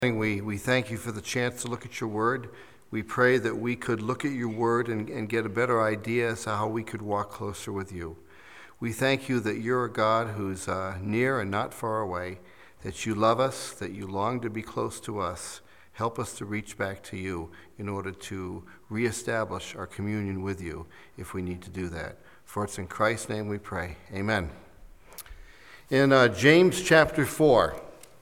We thank you for the chance to look at your word. We pray that we could look at your word and get a better idea as to how we could walk closer with you. We thank you that you're a God who's near and not far away, that you love us, that you long to be close to us. Help us to reach back to you in order to reestablish our communion with you if we need to do that. For it's in Christ's name we pray. Amen. In James chapter 4,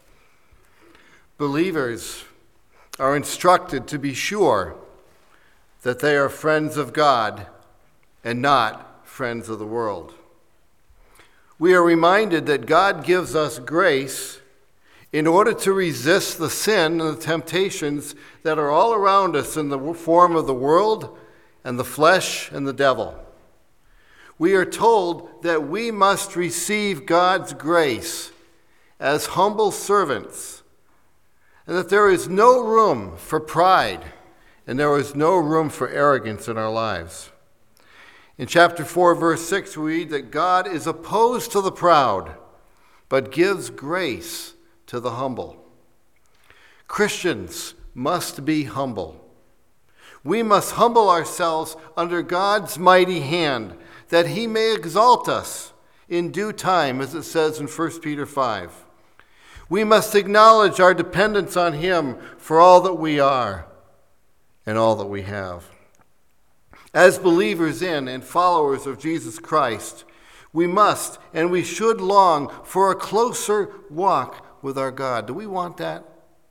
believers are instructed to be sure that they are friends of God and not friends of the world. We are reminded that God gives us grace in order to resist the sin and the temptations that are all around us in the form of the world and the flesh and the devil. We are told that we must receive God's grace as humble servants, and that there is no room for pride, and there is no room for arrogance in our lives. In chapter 4, verse 6, we read that God is opposed to the proud, but gives grace to the humble. Christians must be humble. We must humble ourselves under God's mighty hand, that he may exalt us in due time, as it says in 1 Peter 5. We must acknowledge our dependence on him for all that we are and all that we have. As believers in and followers of Jesus Christ, we must and we should long for a closer walk with our God. Do we want that?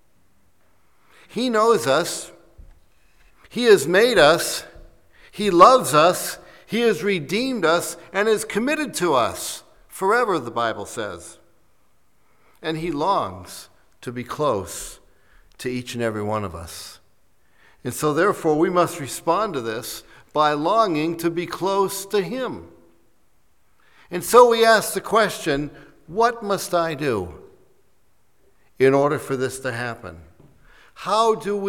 He knows us. He has made us. He loves us. He has redeemed us and is committed to us forever, the Bible says. And he longs to be close to each and every one of us. And so therefore we must respond to this by longing to be close to him. And so we ask the question, what must I do in order for this to happen? How do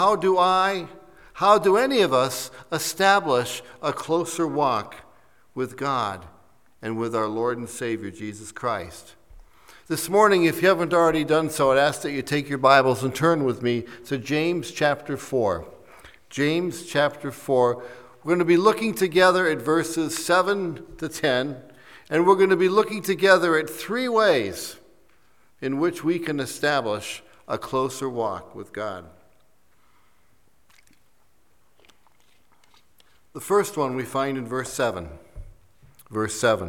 any of us establish a closer walk with God and with our Lord and Savior, Jesus Christ? This morning, if you haven't already done so, I'd ask that you take your Bibles and turn with me to James chapter 4. James chapter 4. We're going to be looking together at verses 7 to 10, and we're going to be looking together at three ways in which we can establish a closer walk with God. The first one we find in verse 7. Verse 7.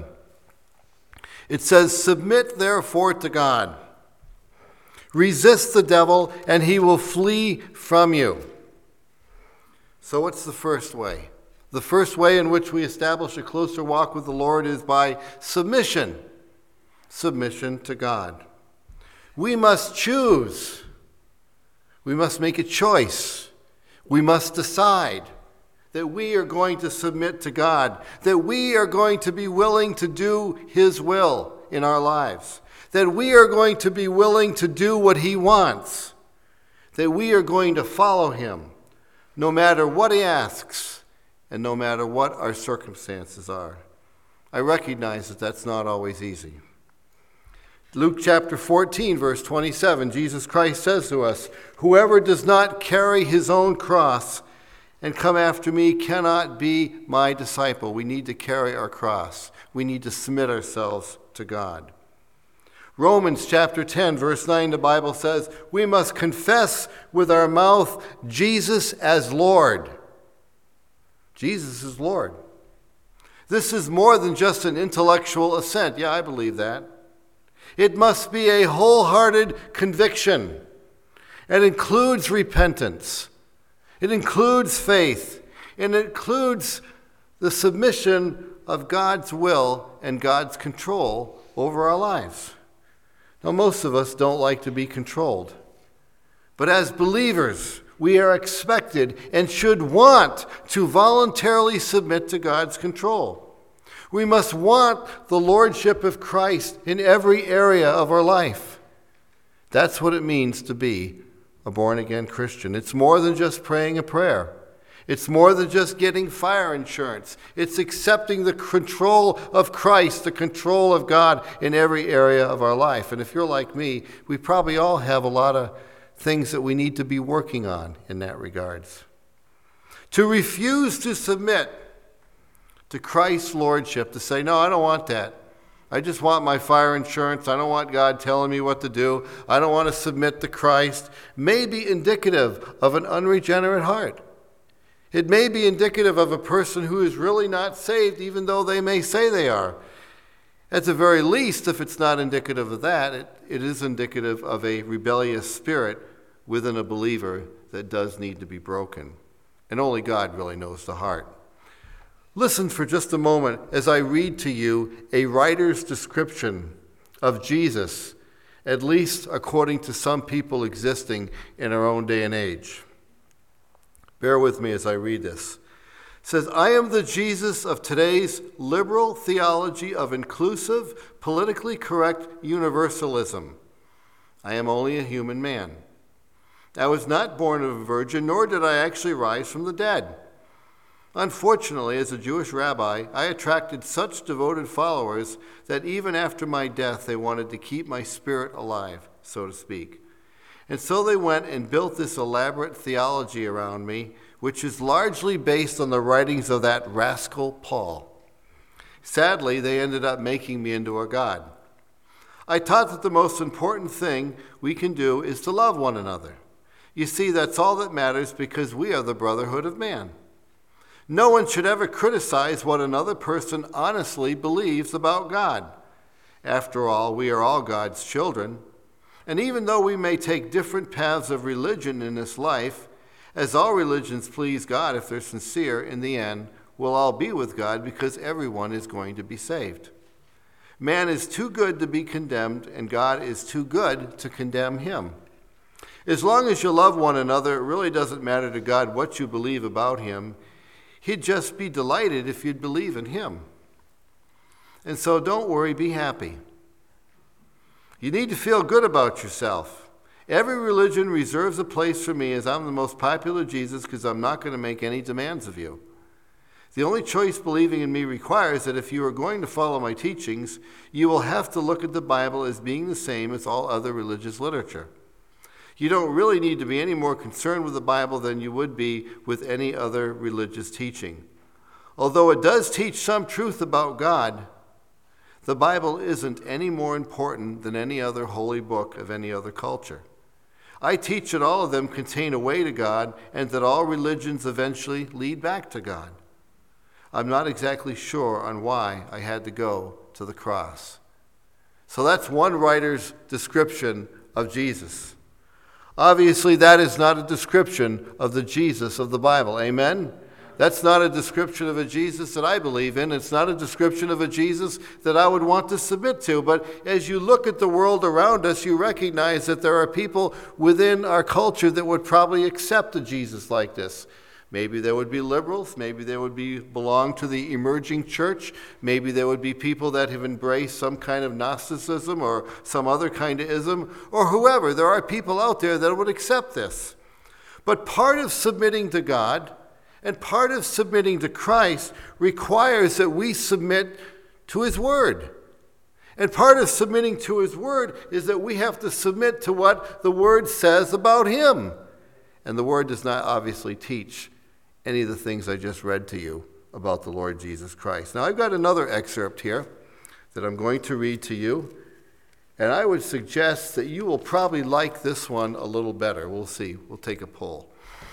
It says, "Submit therefore to God. Resist the devil, and he will flee from you." So what's the first way? The first way in which we establish a closer walk with the Lord is by submission. Submission to God. We must choose. We must make a choice. We must decide that we are going to submit to God, that we are going to be willing to do his will in our lives, that we are going to be willing to do what he wants, that we are going to follow him no matter what he asks and no matter what our circumstances are. I recognize that that's not always easy. Luke chapter 14, verse 27, Jesus Christ says to us, "Whoever does not carry his own cross and come after me cannot be my disciple." We need to carry our cross. We need to submit ourselves to God. Romans chapter 10, verse 9, the Bible says, we must confess with our mouth Jesus as Lord. Jesus is Lord. This is more than just an intellectual assent. Yeah, I believe that. It must be a wholehearted conviction. It includes repentance. It includes faith, and it includes the submission of God's will and God's control over our lives. Now, most of us don't like to be controlled, but as believers, we are expected and should want to voluntarily submit to God's control. We must want the lordship of Christ in every area of our life. That's what it means to be a born-again Christian. It's more than just praying a prayer. It's more than just getting fire insurance. It's accepting the control of Christ, the control of God in every area of our life. And if you're like me, we probably all have a lot of things that we need to be working on in that regards. To refuse to submit to Christ's lordship, to say, no, I don't want that. I just want my fire insurance. I don't want God telling me what to do. I don't want to submit to Christ, may be indicative of an unregenerate heart. It may be indicative of a person who is really not saved, even though they may say they are. At the very least, if it's not indicative of that, it is indicative of a rebellious spirit within a believer that does need to be broken. And only God really knows the heart. Listen for just a moment as I read to you a writer's description of Jesus, at least according to some people existing in our own day and age. Bear with me as I read this. It says, I am the Jesus of today's liberal theology of inclusive, politically correct universalism. I am only a human man. I was not born of a virgin, nor did I actually rise from the dead. Unfortunately, as a Jewish rabbi, I attracted such devoted followers that even after my death, they wanted to keep my spirit alive, so to speak. And so they went and built this elaborate theology around me, which is largely based on the writings of that rascal Paul. Sadly, they ended up making me into a god. I taught that the most important thing we can do is to love one another. You see, that's all that matters because we are the brotherhood of man. No one should ever criticize what another person honestly believes about God. After all, we are all God's children. And even though we may take different paths of religion in this life, as all religions please God if they're sincere, in the end, we'll all be with God because everyone is going to be saved. Man is too good to be condemned, and God is too good to condemn him. As long as you love one another, it really doesn't matter to God what you believe about him. He'd just be delighted if you'd believe in him. And so don't worry, be happy. You need to feel good about yourself. Every religion reserves a place for me as I'm the most popular Jesus because I'm not going to make any demands of you. The only choice believing in me requires that if you are going to follow my teachings, you will have to look at the Bible as being the same as all other religious literature. You don't really need to be any more concerned with the Bible than you would be with any other religious teaching. Although it does teach some truth about God, the Bible isn't any more important than any other holy book of any other culture. I teach that all of them contain a way to God and that all religions eventually lead back to God. I'm not exactly sure on why I had to go to the cross. So that's one writer's description of Jesus. Obviously, that is not a description of the Jesus of the Bible. Amen? That's not a description of a Jesus that I believe in. It's not a description of a Jesus that I would want to submit to. But as you look at the world around us, you recognize that there are people within our culture that would probably accept a Jesus like this. Maybe there would be liberals. Maybe there would belong to the emerging church. Maybe there would be people that have embraced some kind of Gnosticism or some other kind of ism, or whoever. There are people out there that would accept this. But part of submitting to God and part of submitting to Christ requires that we submit to his word. And part of submitting to his word is that we have to submit to what the word says about him. And the word does not obviously teach any of the things I just read to you about the Lord Jesus Christ. Now, I've got another excerpt here that I'm going to read to you, and I would suggest that you will probably like this one a little better. We'll see. We'll take a poll.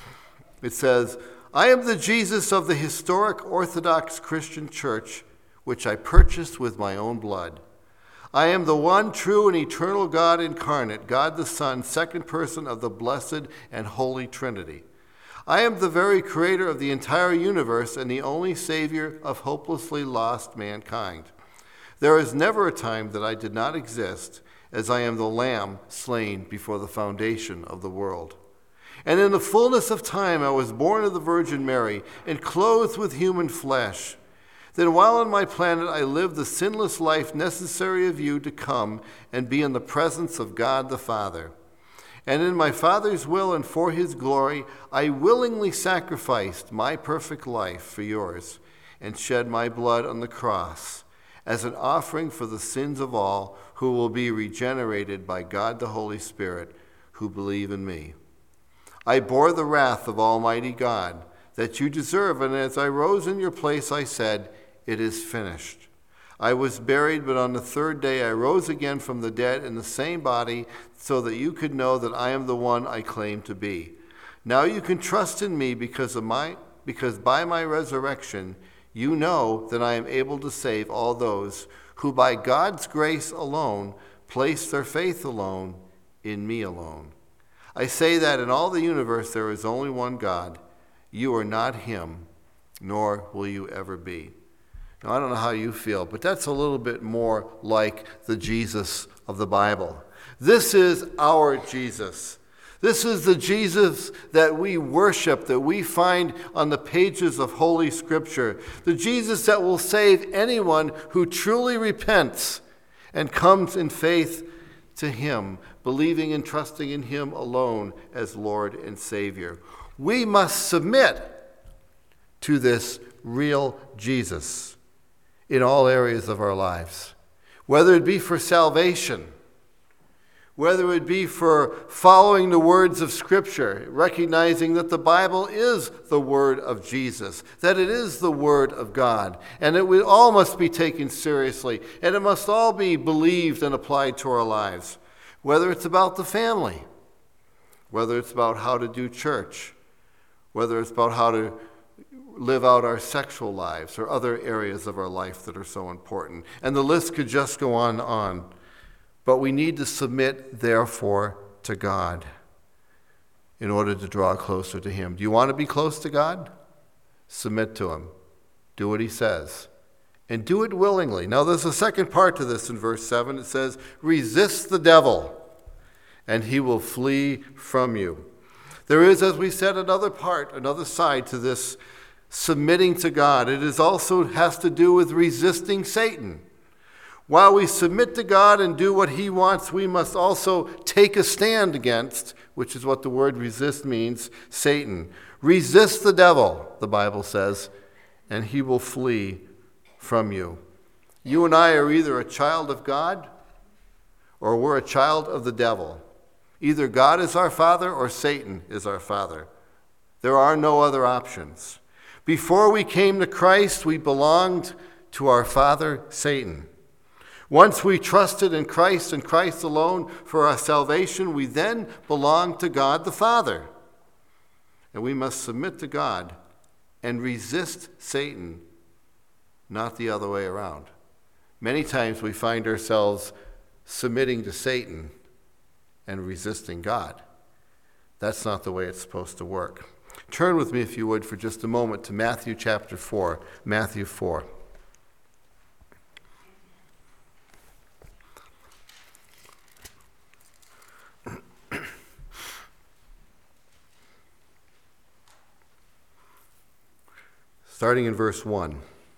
It says, I am the Jesus of the historic Orthodox Christian Church, which I purchased with my own blood. I am the one true and eternal God incarnate, God the Son, second person of the blessed and holy Trinity. I am the very creator of the entire universe and the only savior of hopelessly lost mankind. There is never a time that I did not exist, as I am the Lamb slain before the foundation of the world. And in the fullness of time I was born of the Virgin Mary and clothed with human flesh. Then while on my planet I lived the sinless life necessary of you to come and be in the presence of God the Father. And in my Father's will and for his glory, I willingly sacrificed my perfect life for yours and shed my blood on the cross as an offering for the sins of all who will be regenerated by God the Holy Spirit, who believe in me. I bore the wrath of Almighty God that you deserve, and as I rose in your place, I said, it is finished. I was buried, but on the third day I rose again from the dead in the same body, so that you could know that I am the one I claim to be. Now you can trust in me because by my resurrection you know that I am able to save all those who by God's grace alone place their faith alone in me alone. I say that in all the universe there is only one God. You are not him, nor will you ever be. Now, I don't know how you feel, but that's a little bit more like the Jesus of the Bible. This is our Jesus. This is the Jesus that we worship, that we find on the pages of Holy Scripture. The Jesus that will save anyone who truly repents and comes in faith to him, believing and trusting in him alone as Lord and Savior. We must submit to this real Jesus in all areas of our lives, whether it be for salvation, whether it be for following the words of Scripture, recognizing that the Bible is the Word of Jesus, that it is the Word of God, and it all must be taken seriously, and it must all be believed and applied to our lives, whether it's about the family, whether it's about how to do church, whether it's about how to live out our sexual lives or other areas of our life that are so important. And the list could just go on. But we need to submit, therefore, to God in order to draw closer to him. Do you want to be close to God? Submit to him. Do what he says. And do it willingly. Now, there's a second part to this in verse 7. It says, resist the devil, and he will flee from you. There is, as we said, another side to this submitting to God. It is also has to do with resisting Satan. While we submit to God and do what he wants, we must also take a stand against, which is what the word resist means, Satan. Resist the devil, the Bible says, and he will flee from you. You and I are either a child of God or we're a child of the devil. Either God is our father or Satan is our father. There are no other options. Before we came to Christ, we belonged to our father, Satan. Once we trusted in Christ and Christ alone for our salvation, we then belong to God the Father. And we must submit to God and resist Satan, not the other way around. Many times we find ourselves submitting to Satan and resisting God. That's not the way it's supposed to work. Turn with me, if you would, for just a moment to Matthew chapter 4. Matthew 4. Starting in verse 1.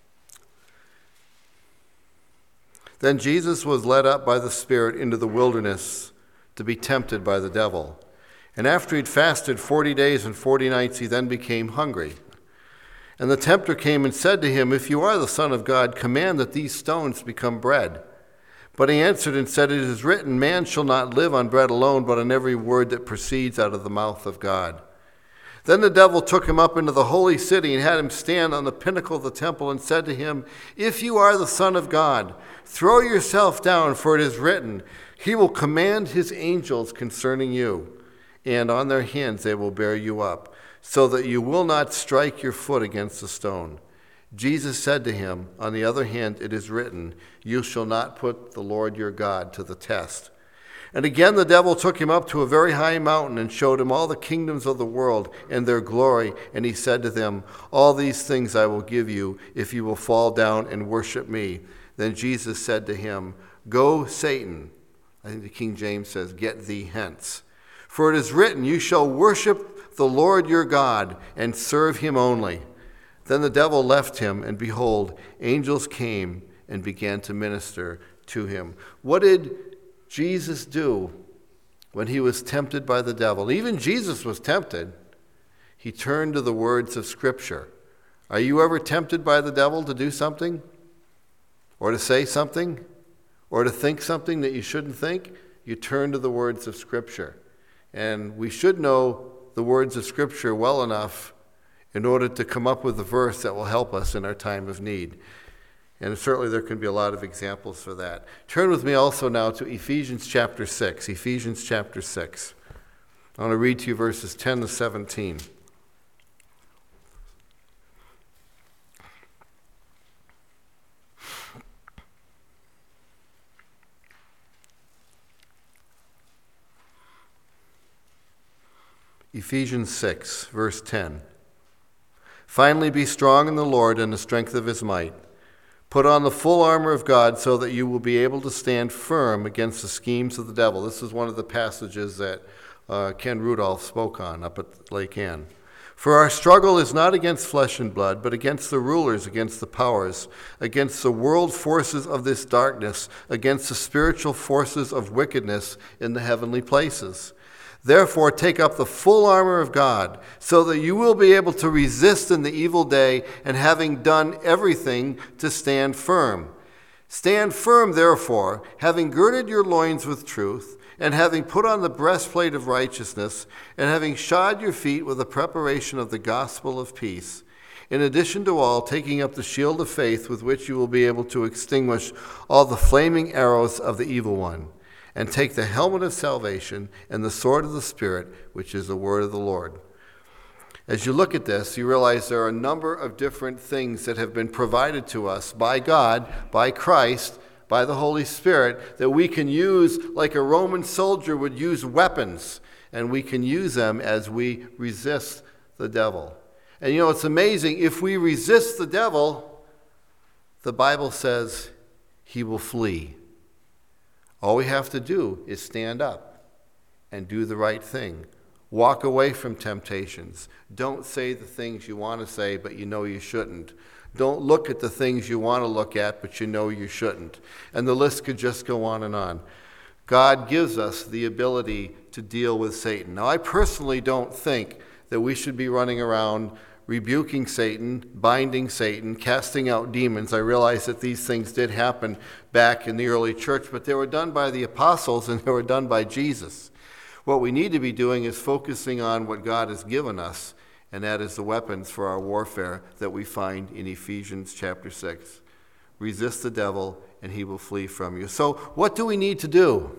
Then Jesus was led up by the Spirit into the wilderness to be tempted by the devil. And after he'd fasted 40 days and 40 nights, he then became hungry. And the tempter came and said to him, if you are the Son of God, command that these stones become bread. But he answered and said, it is written, man shall not live on bread alone, but on every word that proceeds out of the mouth of God. Then the devil took him up into the holy city and had him stand on the pinnacle of the temple and said to him, if you are the Son of God, throw yourself down, for it is written, he will command his angels concerning you, and on their hands they will bear you up, so that you will not strike your foot against a stone. Jesus said to him, on the other hand, it is written, you shall not put the Lord your God to the test. And again the devil took him up to a very high mountain and showed him all the kingdoms of the world and their glory. And he said to them, all these things I will give you if you will fall down and worship me. Then Jesus said to him, go, Satan. I think the King James says, get thee hence. For it is written, you shall worship the Lord your God and serve him only. Then the devil left him, and behold, angels came and began to minister to him. What did Jesus do when he was tempted by the devil? Even Jesus was tempted. He turned to the words of Scripture. Are you ever tempted by the devil to do something? Or to say something? Or to think something that you shouldn't think? You turn to the words of Scripture. And we should know the words of Scripture well enough in order to come up with a verse that will help us in our time of need. And certainly there can be a lot of examples for that. Turn with me also now to Ephesians chapter 6. Ephesians chapter 6. I want to read to you verses 10 to 17. Ephesians 6, verse 10. Finally, be strong in the Lord and the strength of his might. Put on the full armor of God so that you will be able to stand firm against the schemes of the devil. This is one of the passages that Ken Rudolph spoke on up at Lake Ann. For our struggle is not against flesh and blood, but against the rulers, against the powers, against the world forces of this darkness, against the spiritual forces of wickedness in the heavenly places. Therefore, take up the full armor of God, so that you will be able to resist in the evil day, and having done everything, to stand firm. Stand firm, therefore, having girded your loins with truth, and having put on the breastplate of righteousness, and having shod your feet with the preparation of the gospel of peace. In addition to all, taking up the shield of faith, with which you will be able to extinguish all the flaming arrows of the evil one. And take the helmet of salvation and the sword of the Spirit, which is the word of the Lord. As you look at this, you realize there are a number of different things that have been provided to us by God, by Christ, by the Holy Spirit, that we can use like a Roman soldier would use weapons, and we can use them as we resist the devil. And you know, it's amazing. If we resist the devil, the Bible says he will flee. All we have to do is stand up and do the right thing. Walk away from temptations. Don't say the things you want to say, but you know you shouldn't. Don't look at the things you want to look at, but you know you shouldn't. And the list could just go on and on. God gives us the ability to deal with Satan. Now, I personally don't think that we should be running around rebuking Satan, binding Satan, casting out demons. I realize that these things did happen back in the early church, but they were done by the apostles and they were done by Jesus. What we need to be doing is focusing on what God has given us, and that is the weapons for our warfare that we find in Ephesians chapter 6. Resist the devil and he will flee from you. So what do we need to do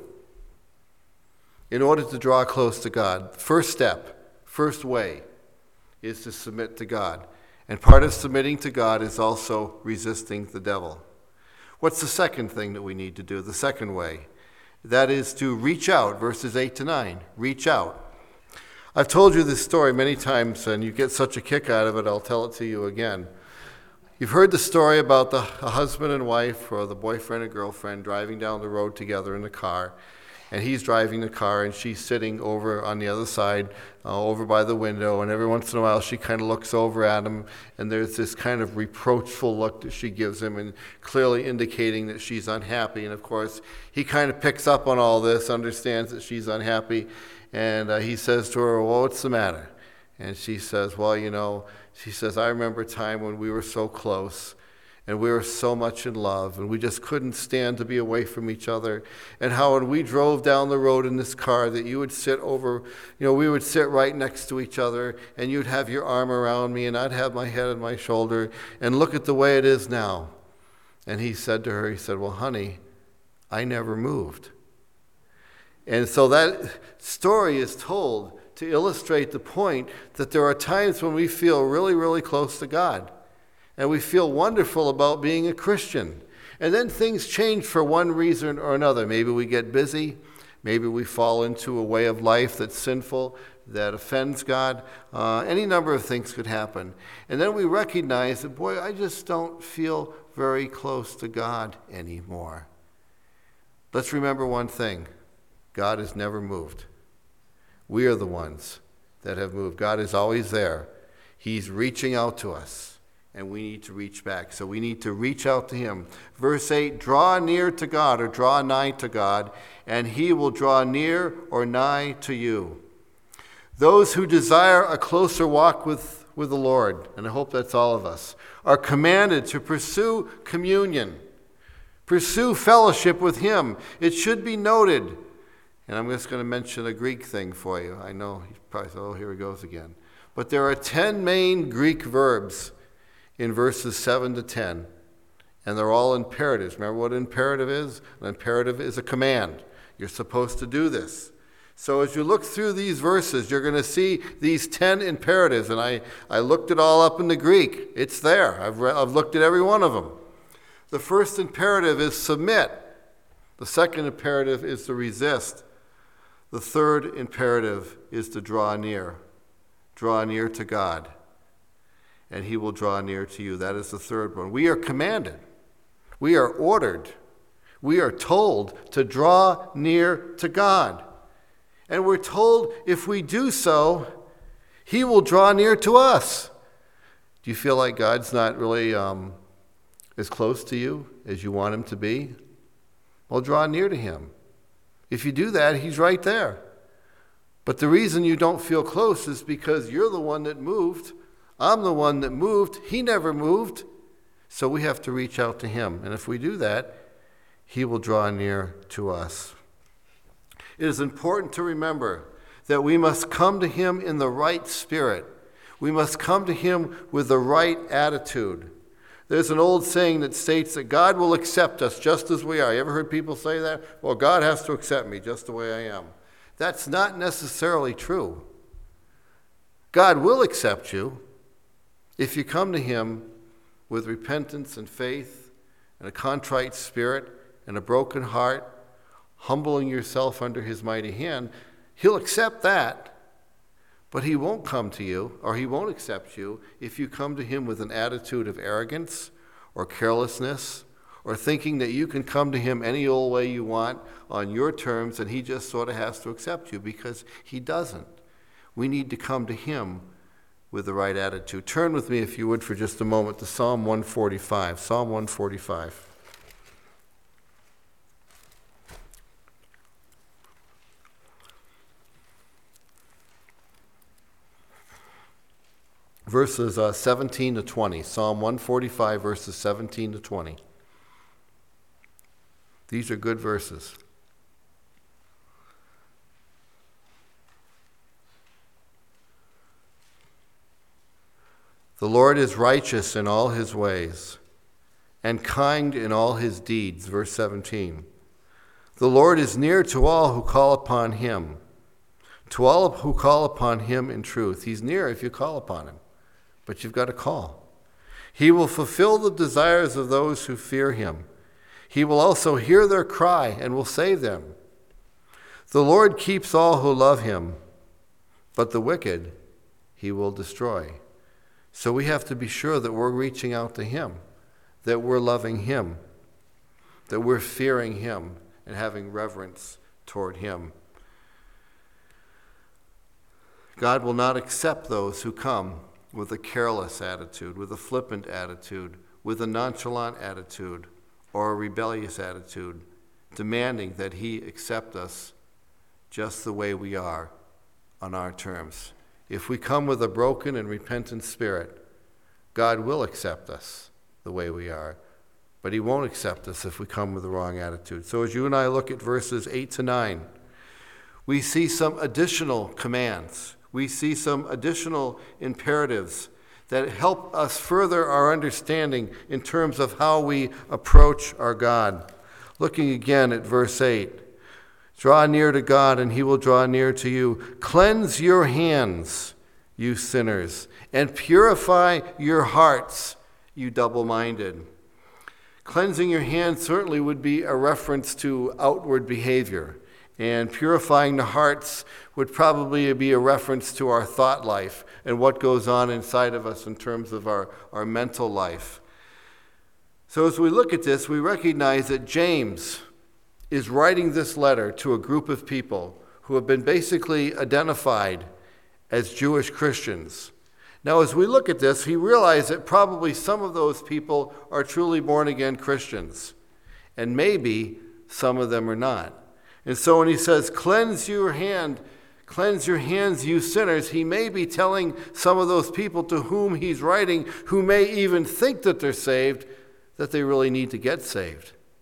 in order to draw close to God? First step, first way, is to submit to God. And part of submitting to God is also resisting the devil. What's the second thing that we need to do? The second way, that is to reach out, verses 8 to 9. Reach out. I've told you this story many times, and you get such a kick out of it, I'll tell it to you again. You've heard the story about the husband and wife, or the boyfriend and girlfriend, driving down the road together in the car. And he's driving the car, and she's sitting over on the other side, over by the window. And every once in a while, she kind of looks over at him, and there's this kind of reproachful look that she gives him, and clearly indicating that she's unhappy. And of course, he kind of picks up on all this, understands that she's unhappy, and he says to her, "Well, what's the matter?" And she says, "Well, you know," she says, "I remember a time when we were so close, and we were so much in love, and we just couldn't stand to be away from each other. And how when we drove down the road in this car that you would sit over, you know, we would sit right next to each other, and you'd have your arm around me, and I'd have my head on my shoulder, and look at the way it is now." And he said to her, he said, "Well, honey, I never moved." And so that story is told to illustrate the point that there are times when we feel really, really close to God. And we feel wonderful about being a Christian. And then things change for one reason or another. Maybe we get busy. Maybe we fall into a way of life that's sinful, that offends God. Any number of things could happen. And then we recognize that, boy, I just don't feel very close to God anymore. Let's remember one thing. God has never moved. We are the ones that have moved. God is always there. He's reaching out to us. And we need to reach back. So we need to reach out to him. Verse 8, draw near to God, or draw nigh to God, and he will draw near or nigh to you. Those who desire a closer walk with the Lord, and I hope that's all of us, are commanded to pursue communion, pursue fellowship with him. It should be noted, And I'm just going to mention a Greek thing for you. I know you probably thought, oh, here he goes again. But there are 10 main Greek verbs in verses 7 to 10. And they're all imperatives. Remember what an imperative is? An imperative is a command. You're supposed to do this. So as you look through these verses, you're going to see these 10 imperatives. And I looked it all up in the Greek. It's there. I've looked at every one of them. The first imperative is submit. The second imperative is to resist. The third imperative is to draw near. Draw near to God, and he will draw near to you. That is the third one. We are commanded. We are ordered. We are told to draw near to God. And we're told if we do so, he will draw near to us. Do you feel like God's not really as close to you as you want him to be? Well, draw near to him. If you do that, he's right there. But the reason you don't feel close is because you're the one that moved. I'm the one that moved. He never moved. So we have to reach out to him. And if we do that, he will draw near to us. It is important to remember that we must come to him in the right spirit. We must come to him with the right attitude. There's an old saying that states that God will accept us just as we are. You ever heard people say that? Well, God has to accept me just the way I am. That's not necessarily true. God will accept you if you come to him with repentance and faith and a contrite spirit and a broken heart, humbling yourself under his mighty hand. He'll accept that. But he won't come to you, or he won't accept you, if you come to him with an attitude of arrogance or carelessness, or thinking that you can come to him any old way you want on your terms, and he just sort of has to accept you, because he doesn't. We need to come to him with the right attitude. Turn with me, if you would, for just a moment to Psalm 145. Psalm 145. Verses 17 to 20. Psalm 145, verses 17 to 20. These are good verses. The Lord is righteous in all his ways, and kind in all his deeds. Verse 17. The Lord is near to all who call upon him, to all who call upon him in truth. He's near if you call upon him. But you've got to call. He will fulfill the desires of those who fear him. He will also hear their cry and will save them. The Lord keeps all who love him, but the wicked he will destroy. So we have to be sure that we're reaching out to him, that we're loving him, that we're fearing him and having reverence toward him. God will not accept those who come with a careless attitude, with a flippant attitude, with a nonchalant attitude, or a rebellious attitude, demanding that he accept us just the way we are on our terms. If we come with a broken and repentant spirit, God will accept us the way we are, but he won't accept us if we come with the wrong attitude. So as you and I look at verses 8 to 9, we see some additional commands. We see some additional imperatives that help us further our understanding in terms of how we approach our God. Looking again at verse 8, draw near to God and he will draw near to you. Cleanse your hands, you sinners, and purify your hearts, you double-minded. Cleansing your hands certainly would be a reference to outward behavior. And purifying the hearts would probably be a reference to our thought life and what goes on inside of us in terms of our mental life. So as we look at this, we recognize that James is writing this letter to a group of people who have been basically identified as Jewish Christians. Now, as we look at this, he realized that probably some of those people are truly born-again Christians, and maybe some of them are not. And so when he says, cleanse your hands, you sinners, he may be telling some of those people to whom he's writing, who may even think that they're saved, that they really need to get saved.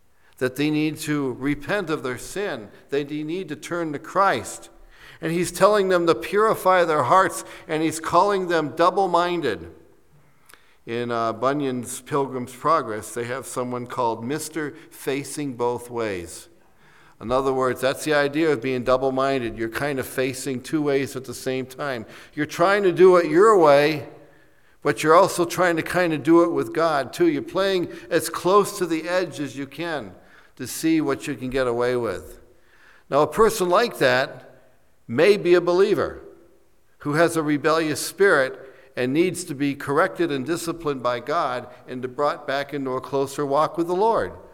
that they need to repent of their sin. They need to turn to Christ. And he's telling them to purify their hearts, and he's calling them double-minded. In Bunyan's Pilgrim's Progress, they have someone called Mr. Facing Both Ways. In other words, that's the idea of being double-minded. You're kind of facing two ways at the same time. You're trying to do it your way, but you're also trying to kind of do it with God, too. You're playing as close to the edge as you can to see what you can get away with. Now, a person like that may be a believer who has a rebellious spirit and needs to be corrected and disciplined by God and brought back into a closer walk with the Lord.